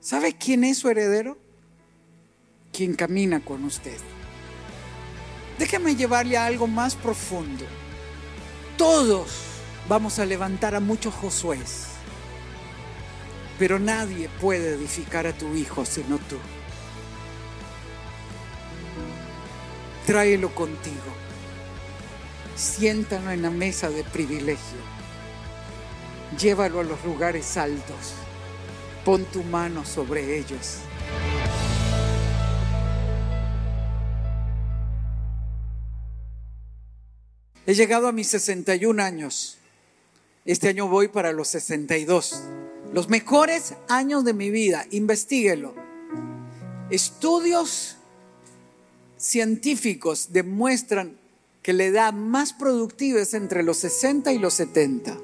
¿Sabe quién es su heredero? Quien camina con usted. Déjame llevarle a algo más profundo. Todos vamos a levantar a muchos Josués, pero nadie puede edificar a tu hijo sino tú. Tráelo contigo. Siéntalo en la mesa de privilegio. Llévalo a los lugares altos. Pon tu mano sobre ellos. He llegado a mis 61 años. Este año voy para los 62. Los mejores años de mi vida. Investíguelo. Estudios científicos demuestran que la edad más productiva es entre los 60 y los 70.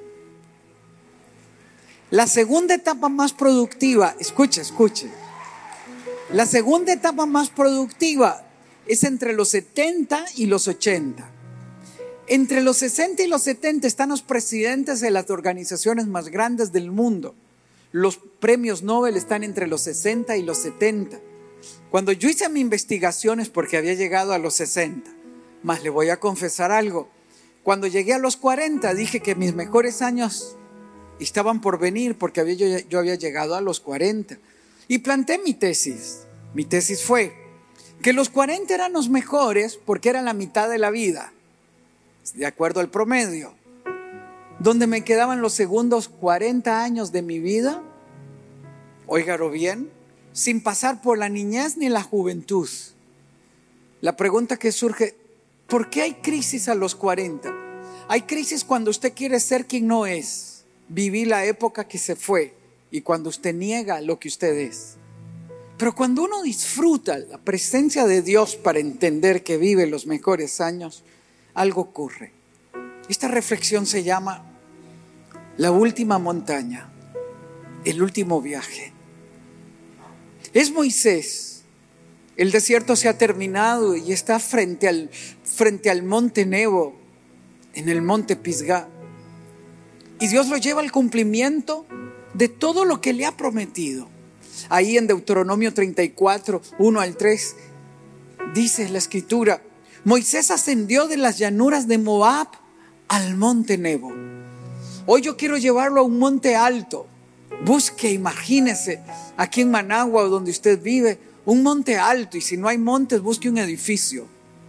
La segunda etapa más productiva, escuche. La segunda etapa más productiva es entre los 70 y los 80. Entre los 60 y los 70 están los presidentes de las organizaciones más grandes del mundo. Los premios Nobel están entre los 60 y los 70. Cuando yo hice mi investigación es porque había llegado a los 60. Mas le voy a confesar algo. Cuando llegué a los 40 dije que mis mejores años estaban por venir porque yo había llegado a los 40. Y planteé mi tesis. Mi tesis fue que los 40 eran los mejores porque era la mitad de la vida, de acuerdo al promedio. Donde me quedaban los segundos 40 años de mi vida, óigalo bien, sin pasar por la niñez ni la juventud. La pregunta que surge, ¿por qué hay crisis a los 40? Hay crisis cuando usted quiere ser quien no es, vivir la época que se fue, y cuando usted niega lo que usted es. Pero cuando uno disfruta la presencia de Dios para entender que vive los mejores años, algo ocurre. Esta reflexión se llama la última montaña, el último viaje. Es Moisés. El desierto se ha terminado y está frente al monte Nebo, en el monte Pisgah. Y Dios lo lleva al cumplimiento de todo lo que le ha prometido. Ahí en Deuteronomio 34, 1 al 3, dice la escritura: Moisés ascendió de las llanuras de Moab al monte Nebo. Hoy yo quiero llevarlo a un monte alto. Busque, imagínese, aquí en Managua o donde usted vive, un monte alto, y si no hay montes, busque un edificio.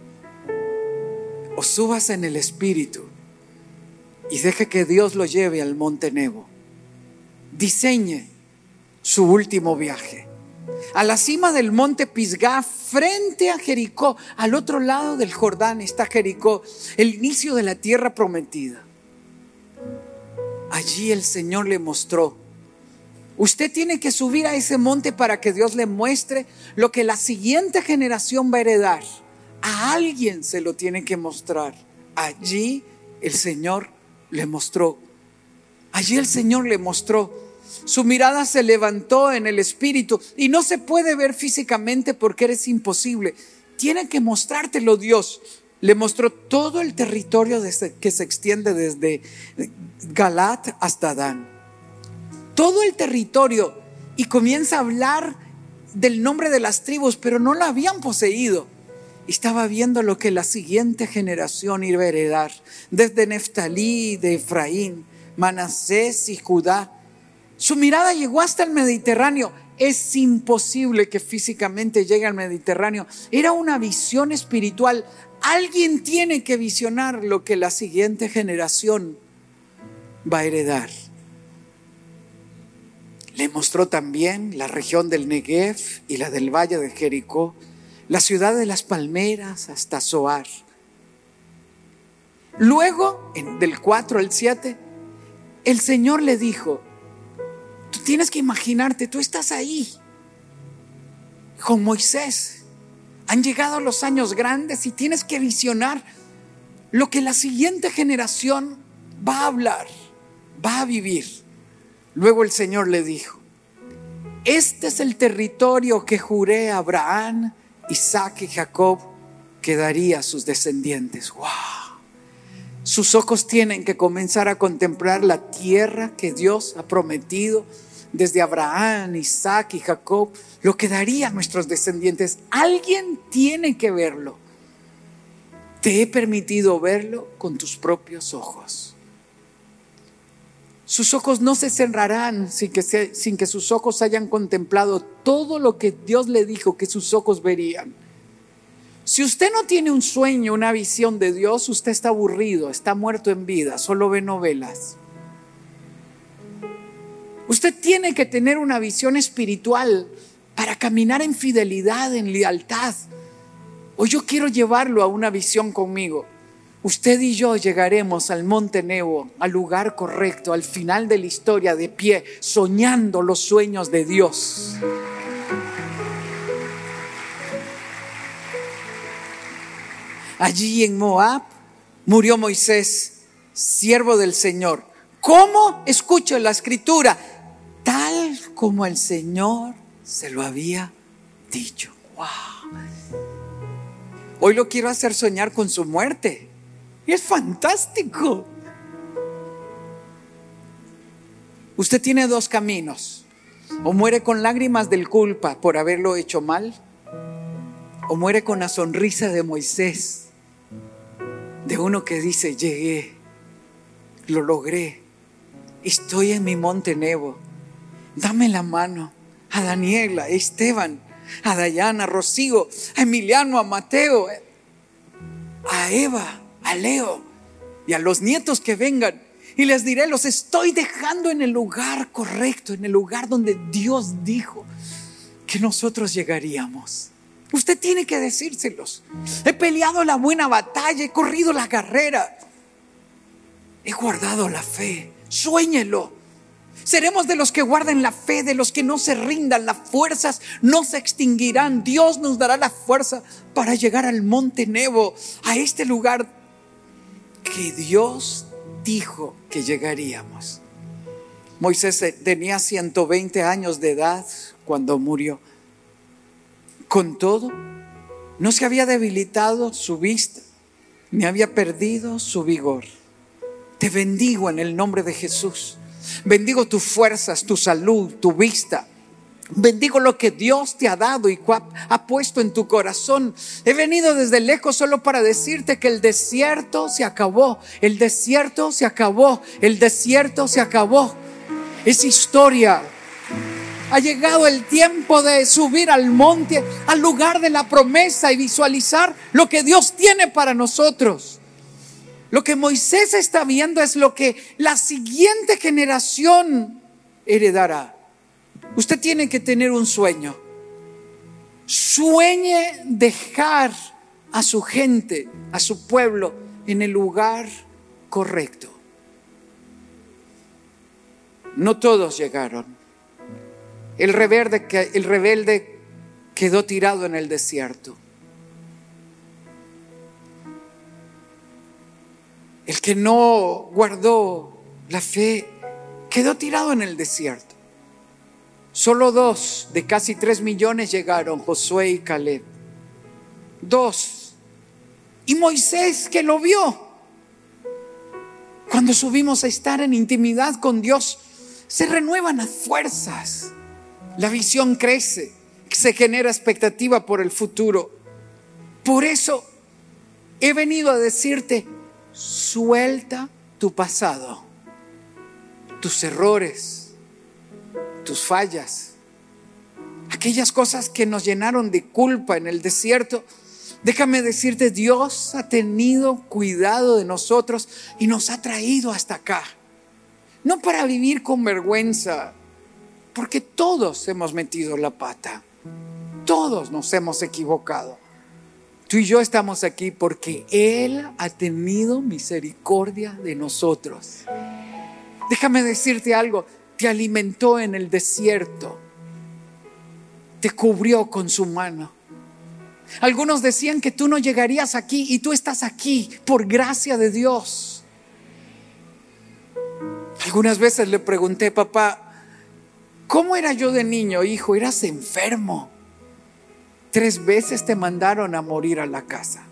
O súbase en el espíritu y deje que Dios lo lleve al monte Nebo. Diseñe su último viaje. A la cima del monte Pisgah, frente a Jericó, al otro lado del Jordán está Jericó, el inicio de la tierra prometida. Allí el Señor le mostró: usted tiene que subir a ese monte para que Dios le muestre lo que la siguiente generación va a heredar. A alguien se lo tiene que mostrar. Allí el Señor le mostró. Allí el Señor le mostró. Su mirada se levantó en el espíritu y no se puede ver físicamente porque eres imposible. Tiene que mostrártelo Dios. Le mostró todo el territorio que se extiende desde Galat hasta Dan. Todo el territorio, y comienza a hablar del nombre de las tribus, pero no la habían poseído. Estaba viendo lo que la siguiente generación iba a heredar, desde Neftalí, de Efraín, Manasés y Judá. Su mirada llegó hasta el Mediterráneo. Es imposible que físicamente llegue al Mediterráneo. Era una visión espiritual. Alguien tiene que visionar lo que la siguiente generación va a heredar. Le mostró también la región del Negev y la del valle de Jericó, la ciudad de las palmeras hasta Zoar. Luego, del 4 al 7, el Señor le dijo: tú tienes que imaginarte, tú estás ahí con Moisés. Han llegado los años grandes y tienes que visionar lo que la siguiente generación va a hablar, va a vivir. Luego el Señor le dijo: este es el territorio que juré a Abraham, Isaac y Jacob que daría a sus descendientes. ¡Wow! Sus ojos tienen que comenzar a contemplar la tierra que Dios ha prometido desde Abraham, Isaac y Jacob, lo que daría a nuestros descendientes. Alguien tiene que verlo. Te he permitido verlo con tus propios ojos. Sus ojos no se cerrarán sin que sus ojos hayan contemplado todo lo que Dios le dijo que sus ojos verían. Si usted no tiene un sueño, una visión de Dios, usted está aburrido, está muerto en vida, solo ve novelas. Usted tiene que tener una visión espiritual para caminar en fidelidad, en lealtad. Hoy yo quiero llevarlo a una visión conmigo. Usted y yo llegaremos al Monte Nebo, al lugar correcto, al final de la historia, de pie, soñando los sueños de Dios. Allí en Moab murió Moisés, siervo del Señor. ¿Cómo? Escucho la escritura, tal como el Señor se lo había dicho. ¡Wow! Hoy lo quiero hacer soñar con su muerte. Y es fantástico. Usted tiene dos caminos: o muere con lágrimas de culpa por haberlo hecho mal, o muere con la sonrisa de Moisés, de uno que dice: llegué, lo logré, estoy en mi monte Nebo. Dame la mano a Daniela, a Esteban, a Dayana, a Rocío, a Emiliano, a Mateo, a Eva, a Leo y a los nietos que vengan, y les diré: los estoy dejando en el lugar correcto, en el lugar donde Dios dijo que nosotros llegaríamos. Usted tiene que decírselos: he peleado la buena batalla, he corrido la carrera, he guardado la fe. Suéñelo. Seremos de los que guarden la fe, de los que no se rindan. Las fuerzas no se extinguirán. Dios nos dará la fuerza para llegar al monte Nebo, a este lugar que Dios dijo que llegaríamos. Moisés tenía 120 años de edad cuando murió. Con todo, no se había debilitado su vista, ni había perdido su vigor. Te bendigo en el nombre de Jesús. Bendigo tus fuerzas, tu salud, tu vista. Bendigo lo que Dios te ha dado y ha puesto en tu corazón. He venido desde lejos solo para decirte que el desierto se acabó. El desierto se acabó. El desierto se acabó. Es historia. Ha llegado el tiempo de subir al monte, al lugar de la promesa, y visualizar lo que Dios tiene para nosotros. Lo que Moisés está viendo es lo que la siguiente generación heredará. Usted tiene que tener un sueño. Sueñe dejar a su gente, a su pueblo, en el lugar correcto. No todos llegaron. El rebelde quedó tirado en el desierto. El que no guardó la fe quedó tirado en el desierto. Solo 2 de casi 3 millones llegaron: Josué y Caleb. 2. Y Moisés, que lo vio. Cuando subimos a estar en intimidad con Dios, se renuevan las fuerzas, la visión crece, se genera expectativa por el futuro. Por eso he venido a decirte: suelta tu pasado, tus errores, tus fallas, aquellas cosas que nos llenaron de culpa en el desierto. Déjame decirte, Dios ha tenido cuidado de nosotros y nos ha traído hasta acá. No para vivir con vergüenza, porque todos hemos metido la pata, todos nos hemos equivocado. Tú y yo estamos aquí porque Él ha tenido misericordia de nosotros. Déjame decirte algo: te alimentó en el desierto, te cubrió con su mano. Algunos decían que tú no llegarías aquí, y tú estás aquí por gracia de Dios. Algunas veces le pregunté: papá, ¿cómo era yo de niño? Hijo, eras enfermo. 3 veces te mandaron a morir a la casa.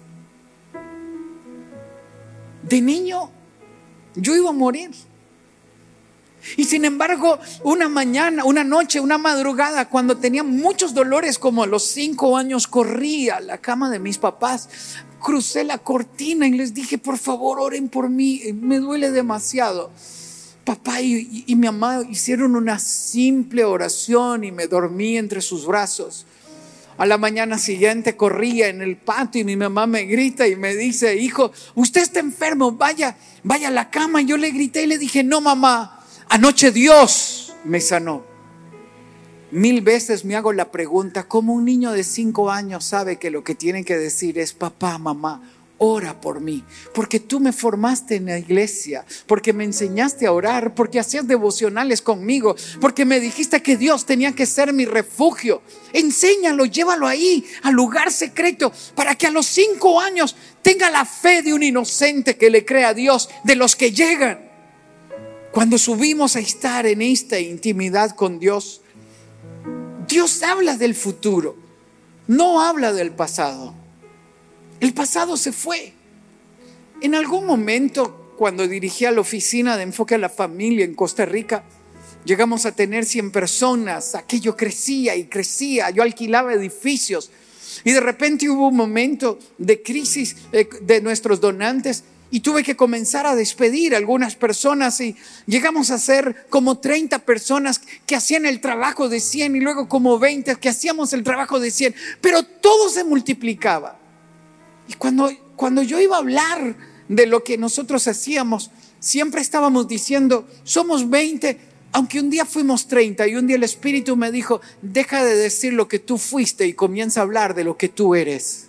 De niño yo iba a morir. Y sin embargo, una mañana, una noche, una madrugada, cuando tenía muchos dolores, como a los 5 años, corrí a la cama de mis papás, crucé la cortina y les dije: por favor, oren por mí, me duele demasiado. Papá y mi mamá hicieron una simple oración y me dormí entre sus brazos. A la mañana siguiente corría en el patio y mi mamá me grita y me dice: hijo, usted está enfermo, vaya a la cama. Y yo le grité y le dije: no, mamá, anoche Dios me sanó. 1000 veces me hago la pregunta: ¿cómo un niño de 5 años sabe que lo que tiene que decir es: papá, mamá, ora por mí? Porque tú me formaste en la iglesia, porque me enseñaste a orar, porque hacías devocionales conmigo, porque me dijiste que Dios tenía que ser mi refugio. Enséñalo, llévalo ahí, al lugar secreto, para que a los 5 años tenga la fe de un inocente que le cree a Dios, de los que llegan. Cuando subimos a estar en esta intimidad con Dios, Dios habla del futuro, no habla del pasado. El pasado se fue. En algún momento, cuando dirigía la oficina de enfoque a la familia en Costa Rica, llegamos a tener 100 personas. Aquello crecía y crecía. Yo alquilaba edificios y de repente hubo un momento de crisis de nuestros donantes y tuve que comenzar a despedir a algunas personas, y llegamos a ser como 30 personas que hacían el trabajo de 100 y luego como 20 que hacíamos el trabajo de 100, pero todo se multiplicaba. Y cuando yo iba a hablar de lo que nosotros hacíamos, siempre estábamos diciendo: somos 20, aunque un día fuimos 30. Y un día el Espíritu me dijo: deja de decir lo que tú fuiste y comienza a hablar de lo que tú eres.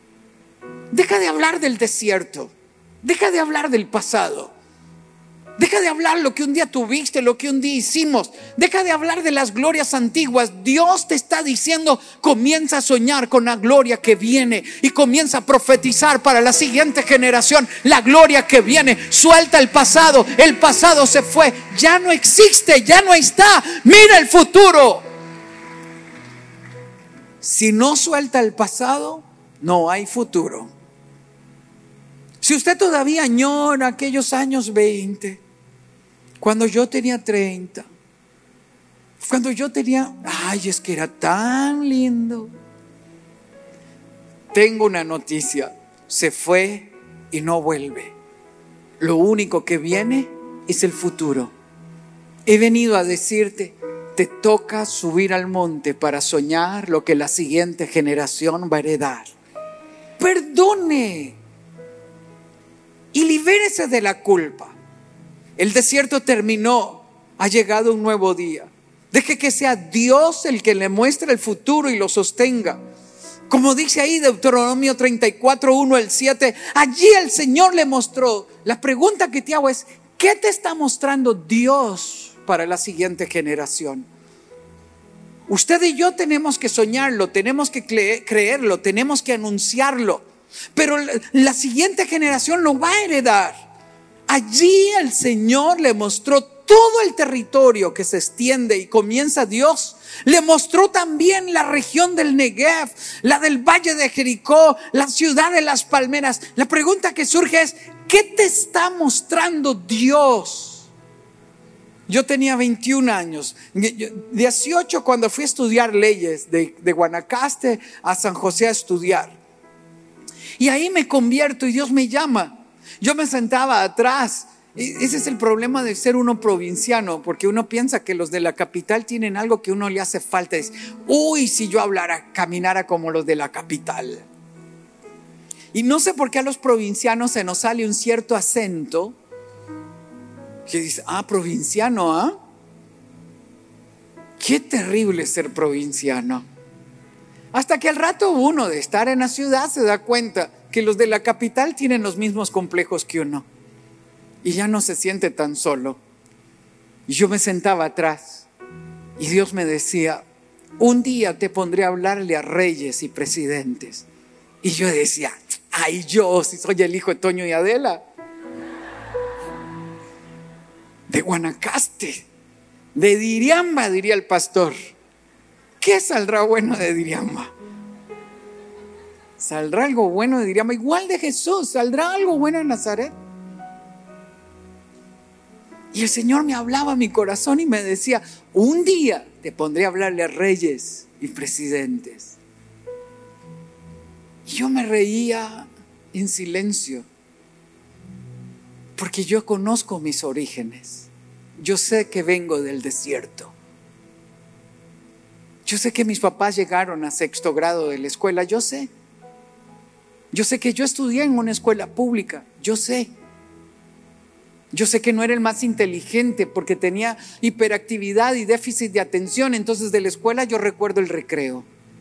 Deja de hablar del desierto, deja de hablar del pasado, deja de hablar lo que un día tuviste, lo que un día hicimos, deja de hablar de las glorias antiguas. Dios te está diciendo: comienza a soñar con la gloria que viene y comienza a profetizar para la siguiente generación la gloria que viene. Suelta el pasado se fue, ya no existe, ya no está, mira el futuro. Si no suelta el pasado, no hay futuro. Si usted todavía añora aquellos años 20, cuando yo tenía 30, cuando yo tenía, ay, es que era tan lindo. Tengo una noticia: se fue y no vuelve. Lo único que viene es el futuro. He venido a decirte: te toca subir al monte para soñar lo que la siguiente generación va a heredar. Perdone y libérese de la culpa. El desierto terminó, ha llegado un nuevo día. Deje que sea Dios el que le muestre el futuro y lo sostenga. Como dice ahí Deuteronomio 34, 1 al 7, allí el Señor le mostró. La pregunta que te hago es: ¿qué te está mostrando Dios para la siguiente generación? Usted y yo tenemos que soñarlo, tenemos que creerlo, tenemos que anunciarlo, pero la siguiente generación lo va a heredar. Allí el Señor le mostró todo el territorio que se extiende y comienza Dios. Le mostró también la región del Negev, la del Valle de Jericó, la ciudad de las palmeras. La pregunta que surge es: ¿qué te está mostrando Dios? Yo tenía 21 años, 18 cuando fui a estudiar leyes de Guanacaste a San José a estudiar. Y ahí me convierto y Dios me llama. Yo me sentaba atrás. Ese es el problema de ser uno provinciano, porque uno piensa que los de la capital tienen algo que uno le hace falta. Es: uy, si yo caminara como los de la capital. Y no sé por qué a los provincianos se nos sale un cierto acento que dice: provinciano, ¿ah? Qué terrible ser provinciano. Hasta que al rato uno de estar en la ciudad se da cuenta que los de la capital tienen los mismos complejos que uno y ya no se siente tan solo. Y yo me sentaba atrás y Dios me decía: un día te pondré a hablarle a reyes y presidentes. Y yo decía: ay, yo si soy el hijo de Toño y Adela, de Guanacaste, de Diriamba, diría el pastor. ¿Qué saldrá bueno de Diriamba? ¿Saldrá algo bueno de Diriamba? Igual de Jesús, ¿saldrá algo bueno en Nazaret? Y el Señor me hablaba a mi corazón y me decía: un día te pondré a hablarle a reyes y presidentes. Y yo me reía en silencio, porque yo conozco mis orígenes. Yo sé que vengo del desierto. Yo sé que mis papás llegaron a 6º grado de la escuela. Yo sé que yo estudié en una escuela pública. Yo sé que no era el más inteligente porque tenía hiperactividad y déficit de atención. Entonces de la escuela yo recuerdo el recreo.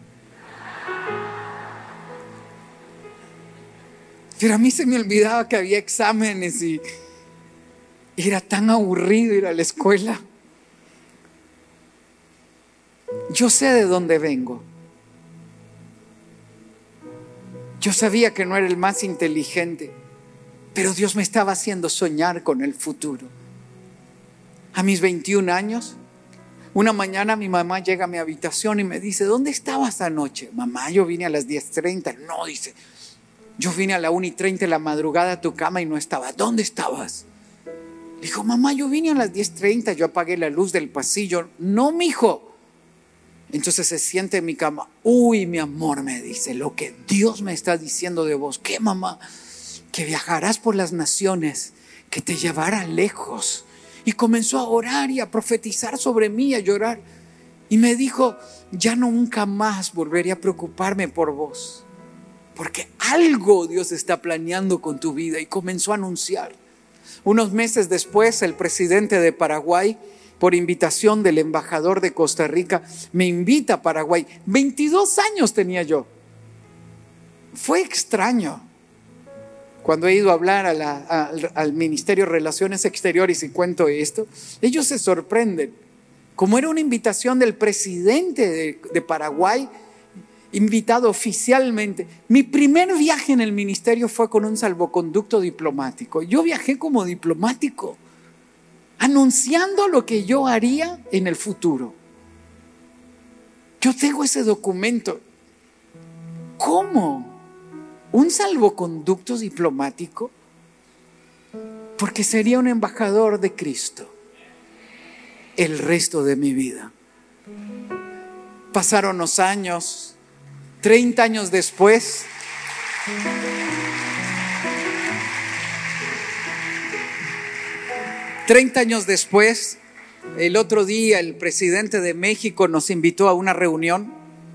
Pero a mí se me olvidaba que había exámenes y era tan aburrido ir a la escuela. Yo sé de dónde vengo. Yo sabía que no era el más inteligente, pero Dios me estaba haciendo soñar con el futuro. A mis 21 años, una mañana mi mamá llega a mi habitación y me dice: ¿dónde estabas anoche? Mamá, yo vine a las 10:30. No, dice, yo vine a la 1:30 de la madrugada a tu cama y no estaba. ¿Dónde estabas? Le dijo: mamá, yo vine a las 10:30, yo apagué la luz del pasillo. No, mijo. Entonces se siente en mi cama. Uy, mi amor, me dice, lo que Dios me está diciendo de vos. ¿Qué, mamá? Que viajarás por las naciones, que te llevará lejos. Y comenzó a orar y a profetizar sobre mí, a llorar. Y me dijo: ya nunca más volveré a preocuparme por vos, porque algo Dios está planeando con tu vida. Y comenzó a anunciar. Unos meses después, el presidente de Paraguay, por invitación del embajador de Costa Rica, me invita a Paraguay. 22 años tenía yo. Fue extraño. Cuando he ido a hablar al Ministerio de Relaciones Exteriores y cuento esto, ellos se sorprenden. Como era una invitación del presidente de Paraguay, invitado oficialmente. Mi primer viaje en el ministerio fue con un salvoconducto diplomático. Yo viajé como diplomático, anunciando lo que yo haría en el futuro. Yo tengo ese documento. ¿Cómo? ¿Un salvoconducto diplomático? Porque sería un embajador de Cristo el resto de mi vida. Pasaron los años. 30 años después, el otro día el presidente de México nos invitó a una reunión.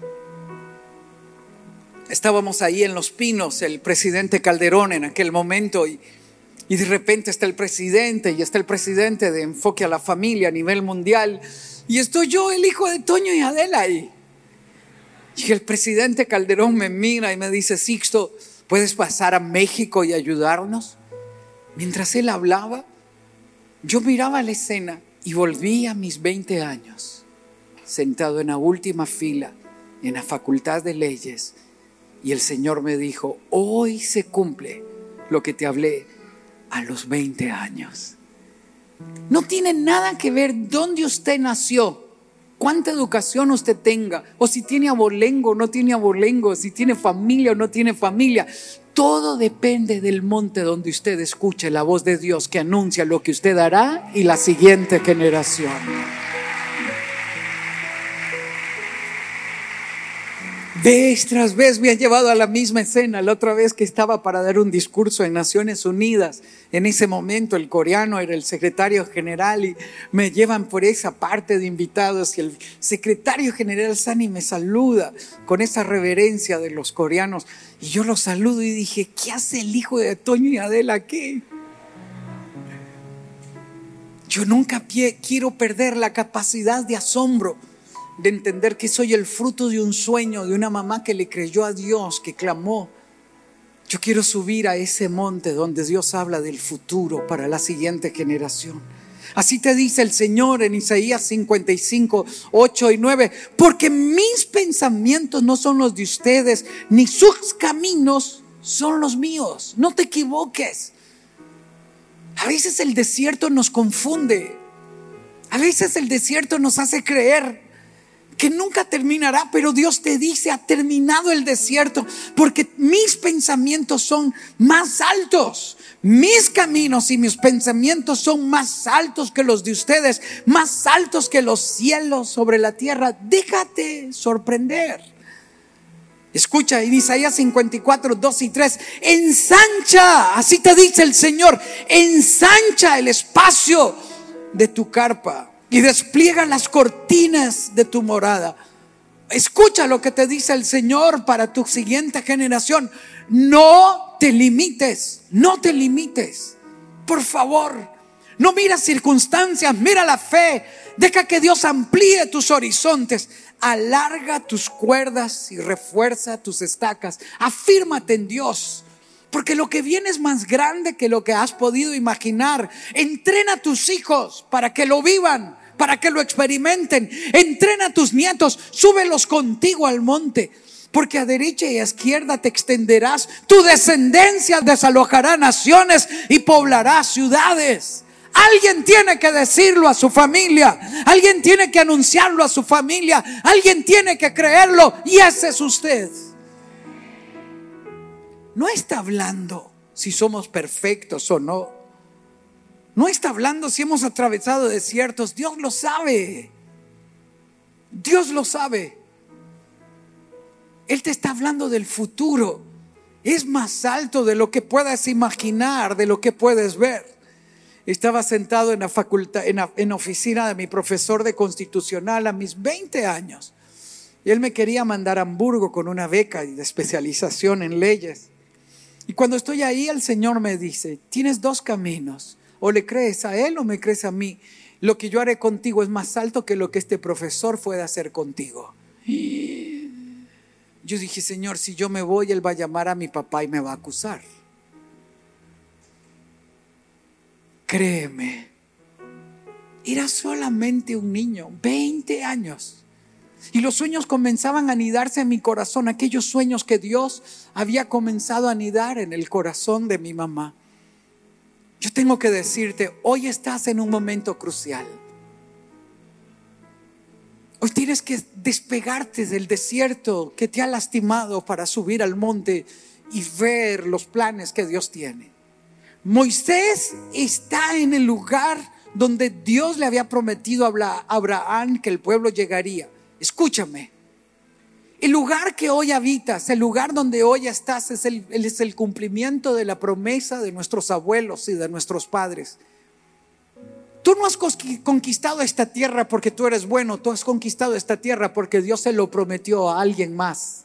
Estábamos ahí en Los Pinos, el presidente Calderón en aquel momento, y de repente está el presidente de Enfoque a la Familia a nivel mundial, y estoy yo, el hijo de Toño y Adela, ahí. Y el presidente Calderón me mira y me dice: Sixto, ¿puedes pasar a México y ayudarnos? Mientras él hablaba, yo miraba la escena y volví a mis 20 años, sentado en la última fila en la Facultad de Leyes, y el Señor me dijo: hoy se cumple lo que te hablé a los 20 años. No tiene nada que ver dónde usted nació, cuánta educación usted tenga, o si tiene abolengo o no tiene abolengo, si tiene familia o no tiene familia. Todo depende del monte donde usted escuche la voz de Dios que anuncia lo que usted hará y la siguiente generación. Vez tras vez me han llevado a la misma escena. La otra vez que estaba para dar un discurso en Naciones Unidas, en ese momento el coreano era el secretario general y me llevan por esa parte de invitados y el secretario general Sani me saluda con esa reverencia de los coreanos y yo lo saludo y dije: ¿qué hace el hijo de Toño y Adela aquí? Yo nunca quiero perder la capacidad de asombro de entender que soy el fruto de un sueño de una mamá que le creyó a Dios, que clamó. Yo quiero subir a ese monte donde Dios habla del futuro para la siguiente generación. Así te dice el Señor en Isaías 55, 8 y 9: porque mis pensamientos no son los de ustedes, ni sus caminos son los míos. No te equivoques. A veces el desierto nos confunde. A veces el desierto nos hace creer que nunca terminará, pero Dios te dice: ha terminado el desierto, porque mis pensamientos son más altos. Mis caminos y mis pensamientos son más altos que los de ustedes, más altos que los cielos sobre la tierra. Déjate sorprender. Escucha en Isaías 54, 2 y 3: ensancha, así te dice el Señor, ensancha el espacio de tu carpa y despliega las cortinas de tu morada. Escucha lo que te dice el Señor para tu siguiente generación. No te limites, no te limites. Por favor, no mira circunstancias, mira la fe. Deja que Dios amplíe tus horizontes. Alarga tus cuerdas y refuerza tus estacas. Afírmate en Dios, porque lo que viene es más grande que lo que has podido imaginar. Entrena a tus hijos para que lo vivan, para que lo experimenten. Entrena a tus nietos, súbelos contigo al monte, porque a derecha y a izquierda te extenderás. Tu descendencia desalojará naciones y poblará ciudades. Alguien tiene que decirlo a su familia, alguien tiene que anunciarlo a su familia, alguien tiene que creerlo, y ese es usted. No está hablando si somos perfectos o no. No está hablando si hemos atravesado desiertos. Dios lo sabe. Dios lo sabe. Él te está hablando del futuro. Es más alto de lo que puedas imaginar, de lo que puedes ver. Estaba sentado en la facultad, en la oficina de mi profesor de constitucional a mis 20 años. Y él me quería mandar a Hamburgo con una beca de especialización en leyes. Y cuando estoy ahí, el Señor me dice: tienes dos caminos. O le crees a Él o me crees a mí. Lo que yo haré contigo es más alto que lo que este profesor pueda hacer contigo. Y yo dije: Señor, si yo me voy, Él va a llamar a mi papá y me va a acusar. Créeme, era solamente un niño, 20 años. Y los sueños comenzaban a anidarse en mi corazón, aquellos sueños que Dios había comenzado a anidar en el corazón de mi mamá. Yo tengo que decirte, hoy estás en un momento crucial. Hoy tienes que despegarte del desierto que te ha lastimado para subir al monte y ver los planes que Dios tiene. Moisés está en el lugar donde Dios le había prometido a Abraham que el pueblo llegaría. Escúchame, el lugar que hoy habitas, el lugar donde hoy estás es el cumplimiento de la promesa de nuestros abuelos y de nuestros padres. Tú no has conquistado esta tierra porque tú eres bueno. Tú has conquistado esta tierra porque Dios se lo prometió a alguien más.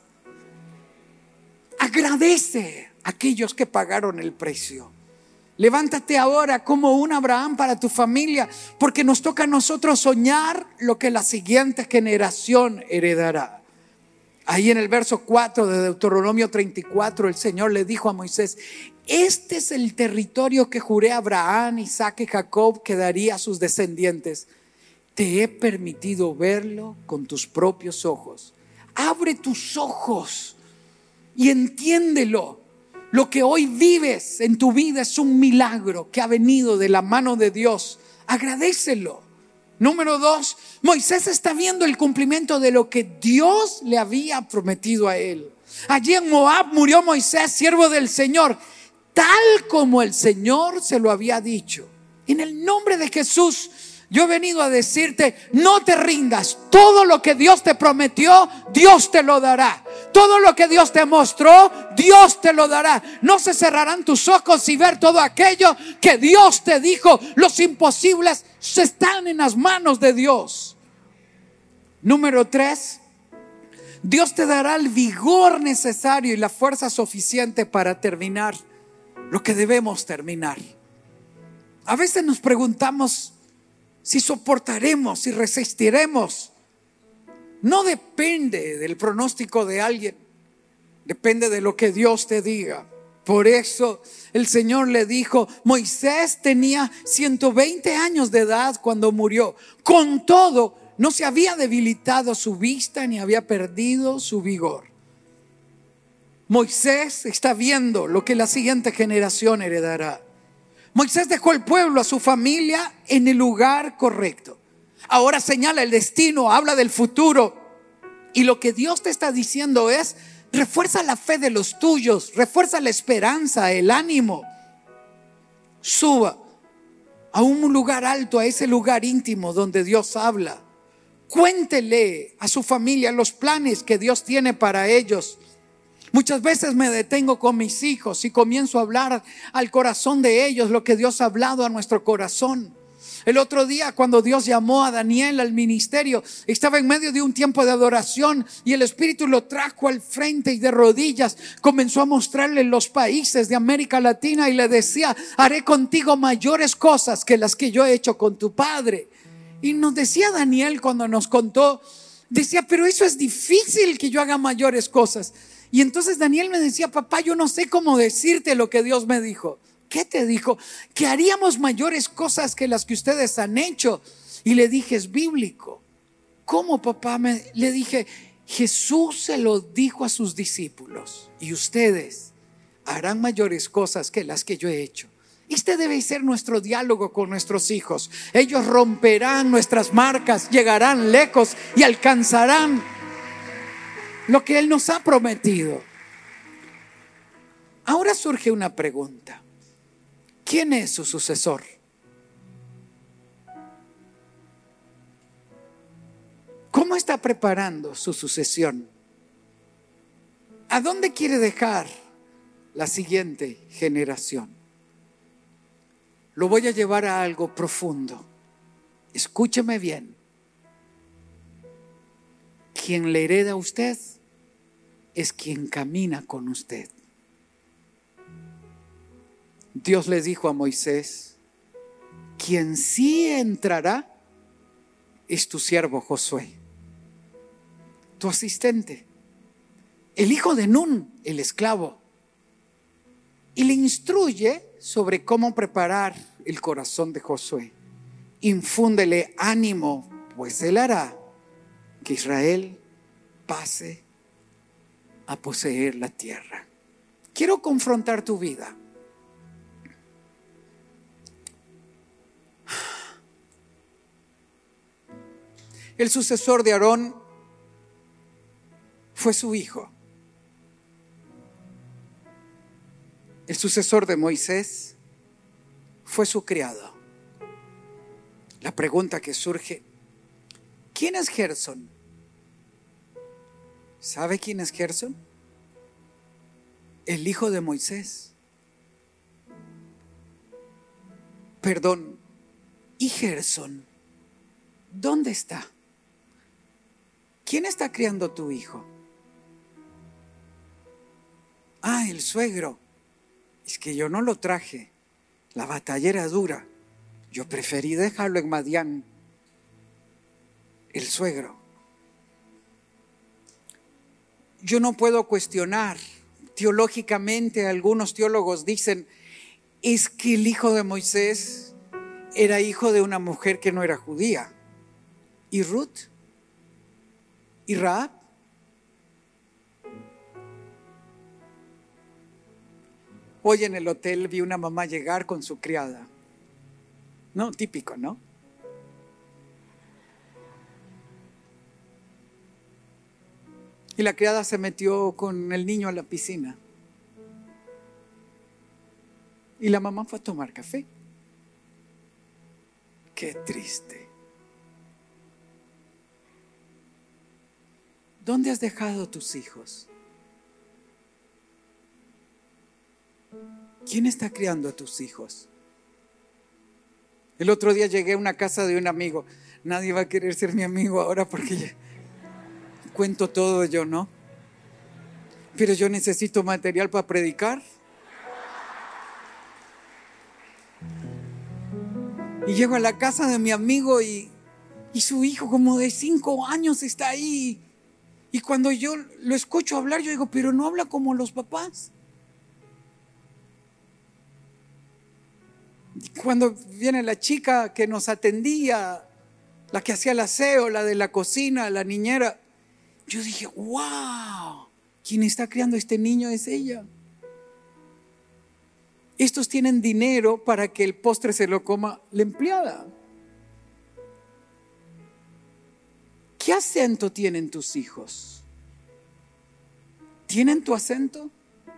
Agradece a aquellos que pagaron el precio. Levántate ahora como un Abraham para tu familia, porque nos toca a nosotros soñar lo que la siguiente generación heredará. Ahí en el verso 4 de Deuteronomio 34, el Señor le dijo a Moisés: este es el territorio que juré a Abraham, Isaac y Jacob que daría a sus descendientes. Te he permitido verlo con tus propios ojos. Abre tus ojos y entiéndelo. Lo que hoy vives en tu vida es un milagro que ha venido de la mano de Dios. Agradécelo. Número 2, Moisés está viendo el cumplimiento de lo que Dios le había prometido a él. Allí en Moab murió Moisés, siervo del Señor, tal como el Señor se lo había dicho. En el nombre de Jesús, yo he venido a decirte: no te rindas. Todo lo que Dios te prometió, Dios te lo dará. Todo lo que Dios te mostró, Dios te lo dará. No se cerrarán tus ojos y ver todo aquello que Dios te dijo. Los imposibles están en las manos de Dios. Número 3, Dios te dará el vigor necesario y la fuerza suficiente para terminar lo que debemos terminar. A veces nos preguntamos si soportaremos, si resistiremos. No depende del pronóstico de alguien, depende de lo que Dios te diga. Por eso el Señor le dijo: Moisés tenía 120 años de edad cuando murió. Con todo, no se había debilitado su vista ni había perdido su vigor. Moisés está viendo lo que la siguiente generación heredará. Moisés dejó el pueblo, a su familia, en el lugar correcto. Ahora señala el destino, habla del futuro. Y lo que Dios te está diciendo es: refuerza la fe de los tuyos, refuerza la esperanza, el ánimo. Suba a un lugar alto, a ese lugar íntimo donde Dios habla. Cuéntele a su familia los planes que Dios tiene para ellos. Muchas veces me detengo con mis hijos y comienzo a hablar al corazón de ellos lo que Dios ha hablado a nuestro corazón. El otro día, cuando Dios llamó a Daniel al ministerio, estaba en medio de un tiempo de adoración y el Espíritu lo trajo al frente y de rodillas comenzó a mostrarle los países de América Latina y le decía: haré contigo mayores cosas que las que yo he hecho con tu padre. Y nos decía Daniel, cuando nos contó, decía: pero eso es difícil, que yo haga mayores cosas. Y entonces Daniel me decía: papá, yo no sé cómo decirte lo que Dios me dijo. ¿Qué te dijo? Que haríamos mayores cosas que las que ustedes han hecho. Y le dije: es bíblico. ¿Cómo, papá? Le dije: Jesús se lo dijo a sus discípulos: y ustedes harán mayores cosas que las que yo he hecho. Este debe ser nuestro diálogo con nuestros hijos. Ellos romperán nuestras marcas, llegarán lejos y alcanzarán lo que Él nos ha prometido. Ahora surge una pregunta: ¿quién es su sucesor? ¿Cómo está preparando su sucesión? ¿A dónde quiere dejar la siguiente generación? Lo voy a llevar a algo profundo. Escúcheme bien. Quien le hereda a usted es quien camina con usted. Dios le dijo a Moisés: quien sí entrará es tu siervo Josué, tu asistente, el hijo de Nun, el esclavo. Y le instruye sobre cómo preparar el corazón de Josué. Infúndele ánimo, pues él hará que Israel pase a poseer la tierra. Quiero confrontar tu vida. El sucesor de Aarón fue su hijo. El sucesor de Moisés fue su criado. La pregunta que surge: ¿quién es Gerson? ¿Sabe quién es Gerson? El hijo de Moisés. Perdón, ¿y Gerson dónde está? ¿Quién está criando tu hijo? Ah, el suegro. Es que yo no lo traje. La batalla era dura. Yo preferí dejarlo en Madián. El suegro. Yo no puedo cuestionar. Teológicamente, algunos teólogos dicen: es que el hijo de Moisés era hijo de una mujer que no era judía. ¿Y Ruth? ¿Y Rahab? Hoy en el hotel vi una mamá llegar con su criada. No, típico, ¿no? Y la criada se metió con el niño a la piscina. Y la mamá fue a tomar café. Qué triste. ¿Dónde has dejado tus hijos? ¿Quién está criando a tus hijos? El otro día llegué a una casa de un amigo. Nadie va a querer ser mi amigo ahora porque ya cuento todo yo, ¿no? Pero yo necesito material para predicar. Y llego a la casa de mi amigo y su hijo como de 5 años está ahí. Y cuando yo lo escucho hablar, yo digo: pero no habla como los papás. Cuando viene la chica que nos atendía, la que hacía el aseo, la de la cocina, la niñera, yo dije: wow, quien está criando a este niño es ella. Estos tienen dinero para que el postre se lo coma la empleada. ¿Qué acento tienen tus hijos? ¿Tienen tu acento?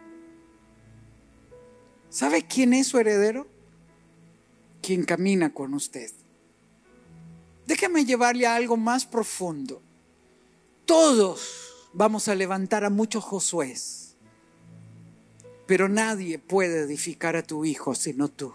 ¿Sabe quién es su heredero? Quien camina con usted. Déjame llevarle a algo más profundo. Todos vamos a levantar a muchos Josués, pero nadie puede edificar a tu hijo sino tú.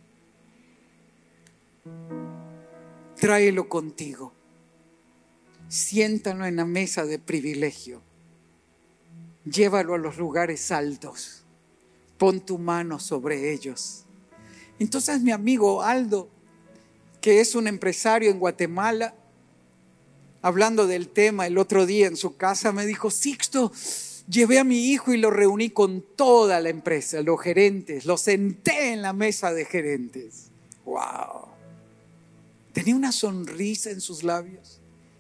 Tráelo contigo. Siéntalo en la mesa de privilegio. Llévalo a los lugares altos. Pon tu mano sobre ellos. Entonces mi amigo Aldo, que es un empresario en Guatemala, hablando del tema el otro día en su casa, me dijo: Sixto, llevé a mi hijo y lo reuní con toda la empresa, los gerentes, lo senté en la mesa de gerentes. ¡Wow! Tenía una sonrisa en sus labios.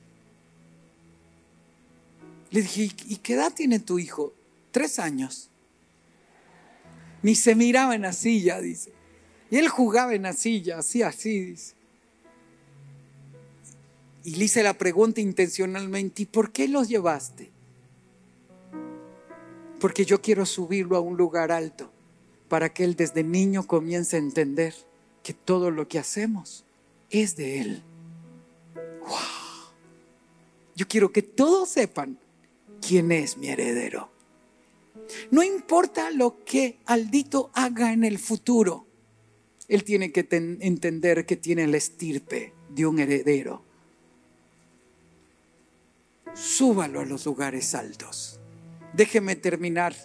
Le dije: ¿y qué edad tiene tu hijo? 3 años. Ni se miraba en la silla, dice. Y él jugaba en la silla, así, dice. Y le hice la pregunta intencionalmente: ¿y por qué los llevaste? Porque yo quiero subirlo a un lugar alto, para que él desde niño comience a entender que todo lo que hacemos es de él. ¡Wow! Yo quiero que todos sepan quién es mi heredero. No importa lo que Aldito haga en el futuro, él tiene que entender que tiene la estirpe de un heredero. Súbalo a los lugares altos. Déjeme terminar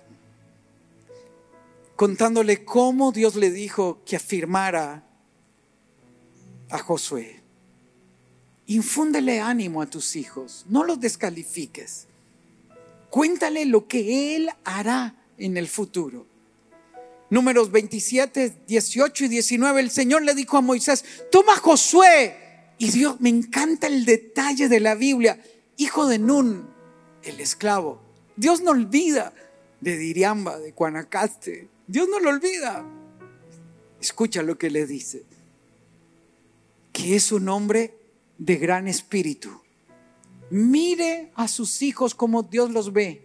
contándole cómo Dios le dijo que afirmara a Josué. Infúndele ánimo a tus hijos, no los descalifiques. Cuéntale lo que Él hará en el futuro. Números 27, 18 y 19, el Señor le dijo a Moisés: toma a Josué. Y Dios, me encanta el detalle de la Biblia: hijo de Nun, el esclavo. Dios no olvida de Diriamba, de Guanacaste. Dios no lo olvida. Escucha lo que le dice: que es un hombre de gran espíritu. Mire a sus hijos como Dios los ve.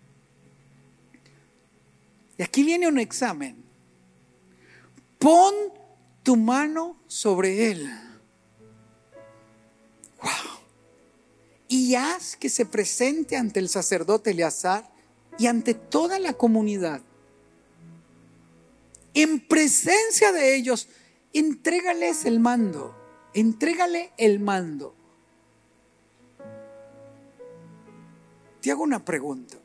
Y aquí viene un examen. Pon tu mano sobre él. Wow. Y haz que se presente ante el sacerdote Eleazar y ante toda la comunidad. En presencia de ellos, entrégales el mando. Entrégale el mando. Te hago una pregunta.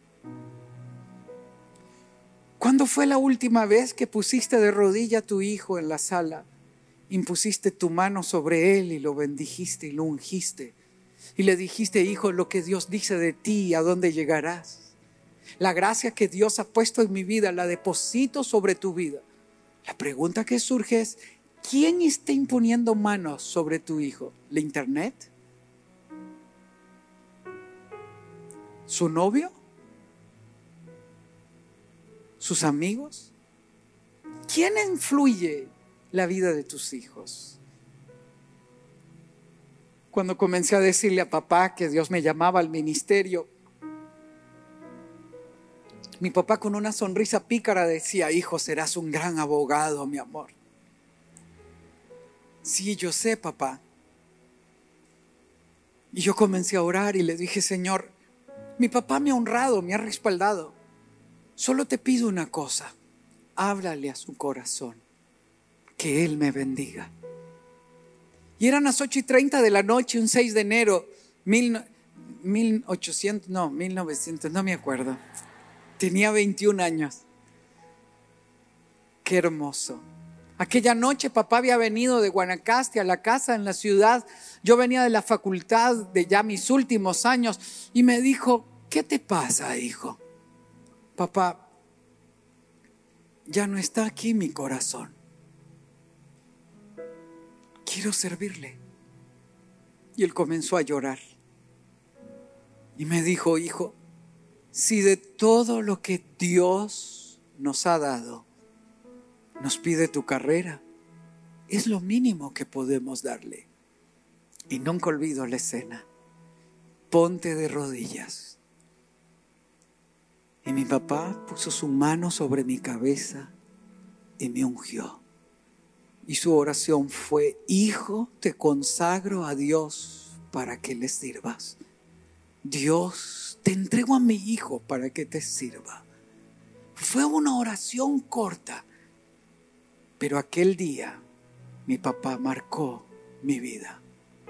¿Cuándo fue la última vez que pusiste de rodilla a tu hijo en la sala? Impusiste tu mano sobre él y lo bendijiste y lo ungiste. Y le dijiste: hijo, lo que Dios dice de ti y a dónde llegarás. La gracia que Dios ha puesto en mi vida la deposito sobre tu vida. La pregunta que surge es: ¿quién está imponiendo manos sobre tu hijo? ¿La internet? ¿Su novio? ¿Sus amigos? ¿Quién influye la vida de tus hijos? Cuando comencé a decirle a papá que Dios me llamaba al ministerio, mi papá con una sonrisa pícara decía: hijo, serás un gran abogado, mi amor. Sí, yo sé, papá. Y yo comencé a orar y le dije: Señor, mi papá me ha honrado, me ha respaldado. Solo te pido una cosa: háblale a su corazón, que Él me bendiga. Y eran las 8:30 de la noche, un 6 de enero, 1900, no me acuerdo. Tenía 21 años. Qué hermoso. Aquella noche papá había venido de Guanacaste a la casa en la ciudad. Yo venía de la facultad de ya mis últimos años y me dijo: ¿qué te pasa, hijo? Papá, ya no está aquí mi corazón. Quiero servirle. Y él comenzó a llorar. Y me dijo: hijo, si de todo lo que Dios nos ha dado nos pide tu carrera, es lo mínimo que podemos darle. Y nunca olvido la escena. ponte de rodillas. Y mi papá puso su mano sobre mi cabeza y me ungió. Y su oración fue: hijo, te consagro a Dios para que le sirvas. Dios, te entrego a mi hijo para que te sirva. Fue una oración corta, pero aquel día mi papá marcó mi vida.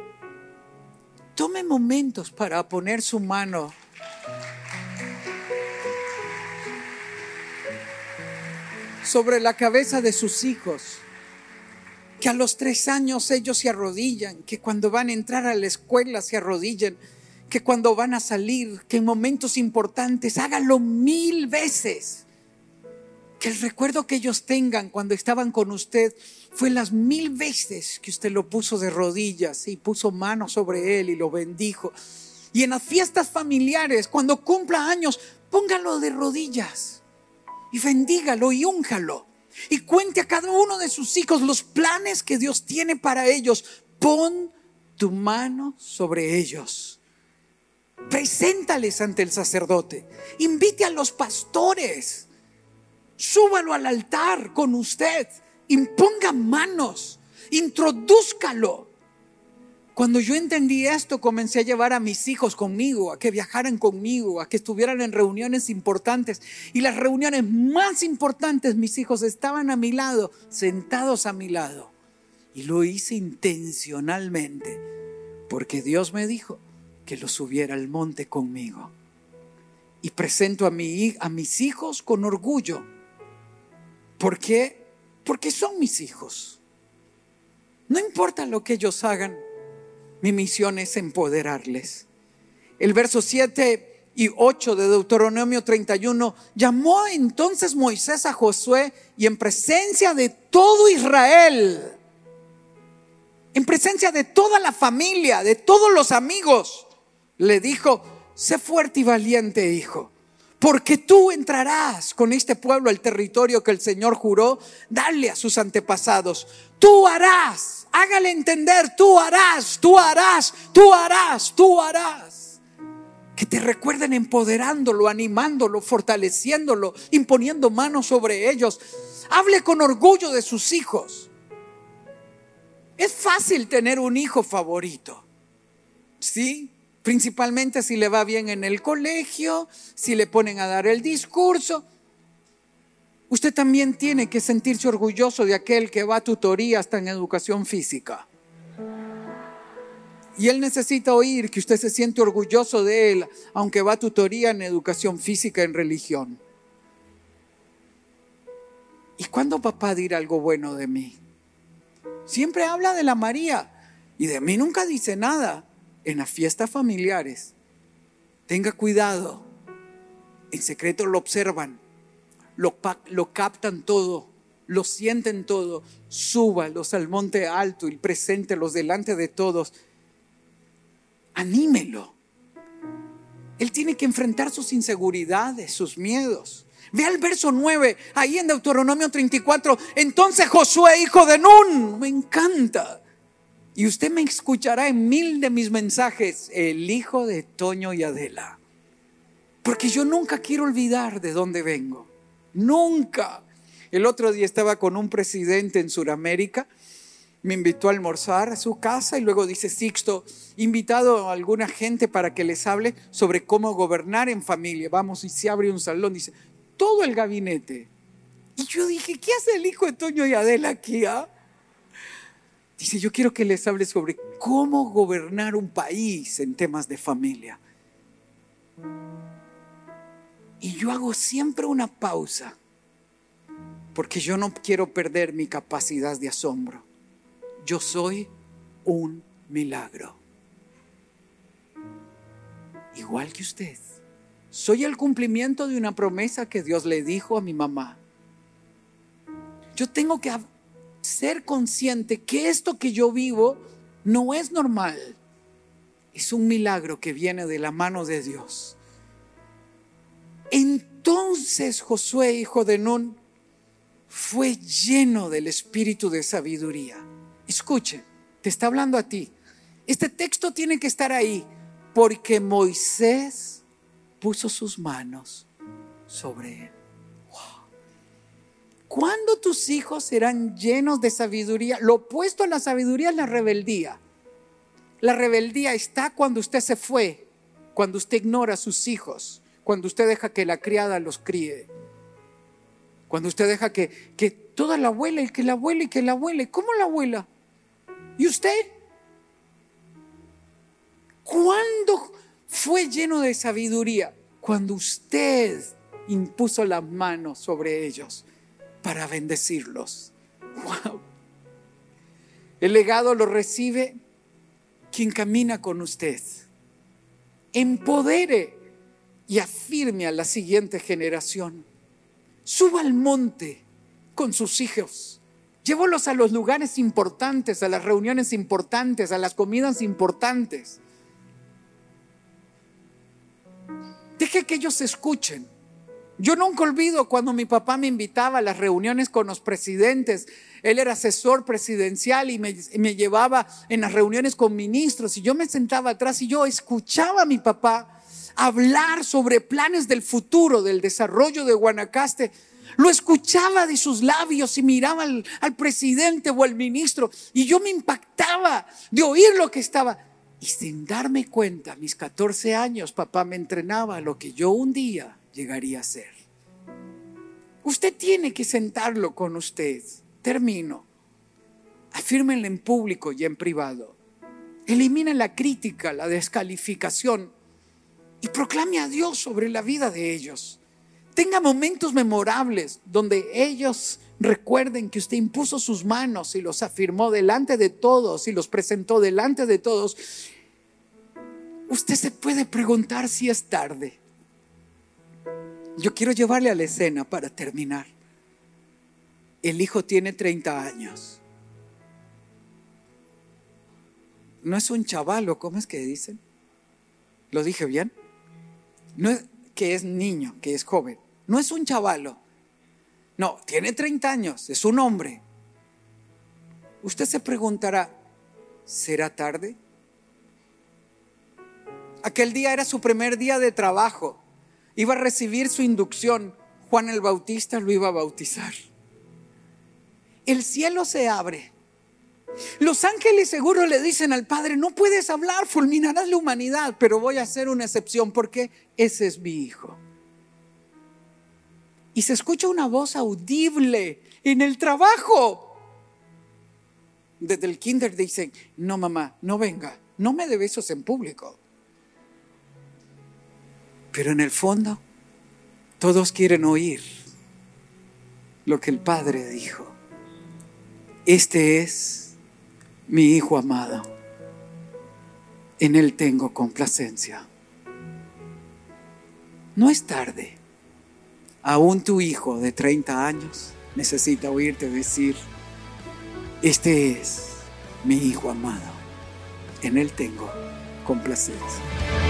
Tome momentos para poner su mano sobre la cabeza de sus hijos. Que a los 3 años ellos se arrodillan, que cuando van a entrar a la escuela se arrodillen, que cuando van a salir, que en momentos importantes háganlo 1000 veces. Que el recuerdo que ellos tengan cuando estaban con usted fue las 1000 veces que usted lo puso de rodillas y puso manos sobre él y lo bendijo. Y en las fiestas familiares, cuando cumpla años, póngalo de rodillas y bendígalo y únjalo. Y cuente a cada uno de sus hijos los planes que Dios tiene para ellos. Pon tu mano sobre ellos. Preséntales ante el sacerdote. Invite a los pastores. Súbalo al altar con usted. Imponga manos. Introdúzcalo. Cuando yo entendí esto, comencé a llevar a mis hijos conmigo, a que viajaran conmigo, a que estuvieran en reuniones importantes. Y las reuniones más importantes, mis hijos estaban a mi lado, sentados a mi lado. Y lo hice intencionalmente, porque Dios me dijo que los subiera al monte conmigo. Y presento a mis hijos con orgullo. ¿Por qué? Porque son mis hijos. No importa lo que ellos hagan. Mi misión es empoderarles. El verso 7 y 8 de Deuteronomio 31. Llamó entonces Moisés a Josué y en presencia de todo Israel, en presencia de toda la familia, de todos los amigos, le dijo: sé fuerte y valiente, hijo, porque tú entrarás con este pueblo al territorio que el Señor juró darle a sus antepasados. Tú harás, hágale entender, tú harás. Que te recuerden empoderándolo, animándolo, fortaleciéndolo, imponiendo manos sobre ellos. Hable con orgullo de sus hijos. Es fácil tener un hijo favorito, ¿sí? Principalmente si le va bien en el colegio, si le ponen a dar el discurso. Usted también tiene que sentirse orgulloso de aquel que va a tutoría hasta en educación física. Y él necesita oír que usted se siente orgulloso de él, aunque va a tutoría en educación física, en religión. ¿Y cuándo papá dirá algo bueno de mí? Siempre habla de la María y de mí nunca dice nada. En las fiestas familiares, tenga cuidado. En secreto lo observan, lo captan todo, lo sienten todo. Súbalos al monte alto y preséntelos delante de todos. Anímelo. Él tiene que enfrentar sus inseguridades, sus miedos. Vea el verso 9, ahí en Deuteronomio 34. Entonces Josué, hijo de Nun, me encanta. Y usted me escuchará en 1000 de mis mensajes, el hijo de Toño y Adela. Porque yo nunca quiero olvidar de dónde vengo. Nunca. El otro día estaba con un presidente en Sudamérica. Me invitó a almorzar a su casa y luego dice: Sixto, invitado a alguna gente para que les hable sobre cómo gobernar en familia. Vamos, y se abre un salón, dice, todo el gabinete. Y yo dije: ¿qué hace el hijo de Toño y Adela aquí? Dice: yo quiero que les hable sobre cómo gobernar un país en temas de familia. Y yo hago siempre una pausa, porque yo no quiero perder mi capacidad de asombro. Yo soy un milagro. Igual que usted. Soy el cumplimiento de una promesa que Dios le dijo a mi mamá. Yo tengo que ser consciente que esto que yo vivo no es normal. Es un milagro que viene de la mano de Dios. Entonces Josué, hijo de Nun, fue lleno del espíritu de sabiduría. Escuche, te está hablando a ti. Este texto tiene que estar ahí, porque Moisés puso sus manos sobre él. Wow. ¿Cuándo tus hijos serán llenos de sabiduría? Lo opuesto a la sabiduría es la rebeldía. La rebeldía está cuando usted se fue, cuando usted ignora a sus hijos, cuando usted deja que la criada los críe, cuando usted deja que toda la abuela y que la abuela y que la abuela. ¿Cómo la abuela? ¿Y usted? ¿Cuándo fue lleno de sabiduría? Cuando usted impuso las manos sobre ellos para bendecirlos. Wow. El legado lo recibe quien camina con usted. Empodere y afirme a la siguiente generación. Suba al monte con sus hijos. Llévalos a los lugares importantes, a las reuniones importantes, a las comidas importantes. Deje que ellos escuchen. Yo nunca olvido cuando mi papá me invitaba a las reuniones con los presidentes. Él era asesor presidencial y me llevaba en las reuniones con ministros. Y yo me sentaba atrás y yo escuchaba a mi papá hablar sobre planes del futuro, del desarrollo de Guanacaste. Lo escuchaba de sus labios y miraba al presidente o al ministro. Y yo me impactaba de oír lo que estaba. Y sin darme cuenta, a mis 14 años, papá me entrenaba a lo que yo un día llegaría a ser. Usted tiene que sentarlo con usted. Termino. Afírmenlo en público y en privado. Elimine la crítica, la descalificación y proclame a Dios sobre la vida de ellos. Tenga momentos memorables donde ellos recuerden que usted impuso sus manos y los afirmó delante de todos y los presentó delante de todos. Usted se puede preguntar si es tarde. Yo quiero llevarle a la escena para terminar. El hijo tiene 30 años. No es un chavalo, ¿cómo es que dicen? ¿Lo dije bien? No es que es niño, que es joven. No es un chavalo. No, tiene 30 años, es un hombre. Usted se preguntará, ¿será tarde? Aquel día era su primer día de trabajo. Iba a recibir su inducción. Juan el Bautista lo iba a bautizar. El cielo se abre. Los ángeles seguro le dicen al Padre: no puedes hablar, fulminarás la humanidad, pero voy a hacer una excepción porque ese es mi hijo. Y se escucha una voz audible en el trabajo. Desde el kinder dicen: no mamá, no venga, no me dé besos en público. Pero en el fondo todos quieren oír lo que el Padre dijo: este es mi hijo amado, en él tengo complacencia. No es tarde. Aún tu hijo de 30 años necesita oírte decir: este es mi hijo amado, en él tengo complacencia.